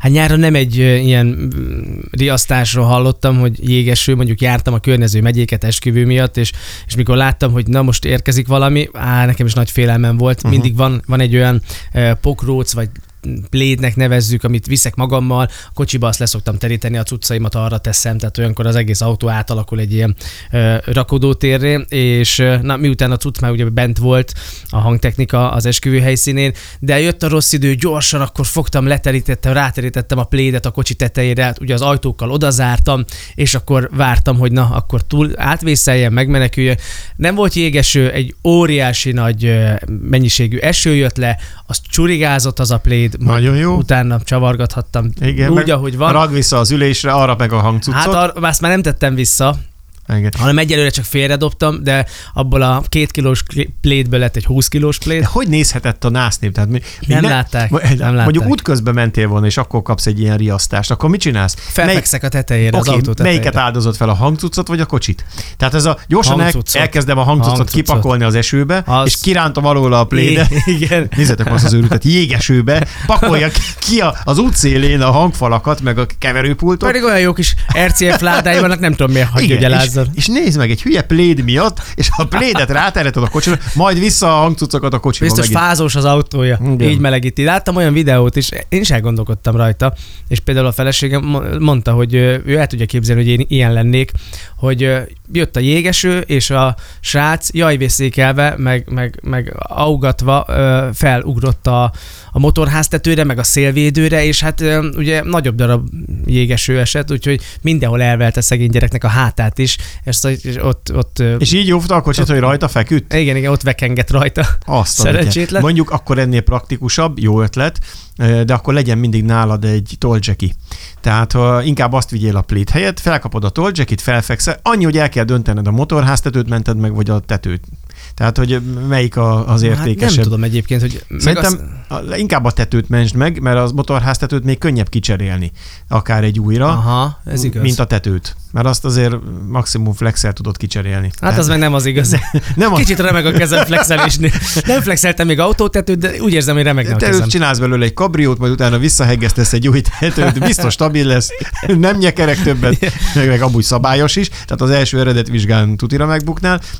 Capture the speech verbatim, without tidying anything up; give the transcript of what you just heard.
Hát nyáron nem egy ilyen riasztásról hallottam, hogy jégeső, mondjuk jártam a környező megyéket esküvő miatt, és, és mikor láttam, hogy na most érkezik valami, á, nekem is nagy félelmem volt. Uh-huh. Mindig van, van egy olyan uh, pokróc, vagy plédnek nevezzük, amit viszek magammal, a kocsiba azt leszoktam teríteni, a cuccaimat arra teszem, tehát olyankor az egész autó átalakul egy ilyen ö, rakodótérré, és na, miután a cucc már ugye bent volt a hangtechnika az esküvő helyszínén, de jött a rossz idő, gyorsan akkor fogtam, leterítettem, ráterítettem a plédet a kocsi tetejére, hát ugye az ajtókkal odazártam, és akkor vártam, hogy na, akkor túl átvészeljen, megmeneküljön. Nem volt jégeső, egy óriási nagy mennyiségű eső jött le, az csurigázott az a pléd, nagyon jó. Utána csavargathattam. Igen, úgy, ahogy van. Ragd vissza az ülésre, arra meg a hangcuccot. Hát ar- azt már nem tettem vissza, igen. hanem egyelőre csak félredobtam, de abból a két kilós plétből lett egy húsz kilós plét. De hogy nézhetett a násznép? Tehát mi, mi nem, ne, látták, nem látták. Mondjuk útközben mentél volna, és akkor kapsz egy ilyen riasztást. Akkor mit csinálsz? Felfekszek a tetejére, okay, az autó tetejére. Melyiket áldozott fel, a hangcuccot vagy a kocsit? Tehát ez a gyorsan el, elkezdem a hangcuccot, hangcuccot kipakolni az esőbe, az... és kirántom alól a plédet. Igen. Nézzetek azt az őrültet, jégesőbe, pakolja ki a, az útszélén a hangfalakat, meg a keverőpultot. Pedig olyan jó kis er cé ef ládái vannak, nem tudom miért hagyja, hogy elázzon. És, és nézd meg, egy hülye pléd miatt, és a plédet rátereted a kocsira, majd vissza a hangcuccokat a kocsiba. Biztos megint. Fázós az autója, igen. Így melegíti. Láttam olyan videót is, én is elgondolkodtam rajta, és például a feleségem mondta, hogy ő el tudja képzelni, hogy én ilyen lennék, hogy jött a jégeső, és a srác jajvészékelve, meg, meg, meg augatva felugrott a, a motorháztetőre, meg a szélvédőre, és hát ugye nagyobb darab jégeső esett, úgyhogy mindenhol elvelte szegény gyereknek a hátát is, és ott, ott és így jófta a kocsit, hogy rajta feküdt? Igen, igen, ott vekengett rajta. Azt szerencsétlen. Mondjuk akkor ennél praktikusabb, jó ötlet, de akkor legyen mindig nálad egy tolljacky. Tehát ha inkább azt vigyél a plét helyett, felkapod a tolljackit, felfekszel, annyi, hogy el kell döntened, a motorháztetőt mented meg, vagy a tetőt. Tehát, hogy melyik a, az értékesebb. Hát nem tudom egyébként, hogy... Szerintem az... inkább a tetőt mentsd meg, mert az motorháztetőt még könnyebb kicserélni, akár egy újra, aha, ez igaz. Mint a tetőt. Mert azt azért maximum flexel tudod kicserélni. Hát tehát... az meg nem az igaz. nem az... Kicsit remeg a kezem flexelésnél. Nem flexeltem még autótetőt, de úgy érzem, hogy remegne a te kezem. Csinálsz belőle egy kabriót, majd utána visszahegesztesz egy új tetőt, biztos stabil lesz, nem nyekerek többet, meg, meg amúgy szabályos is. Tehát az első eredet vizsgán tutira megbuknál,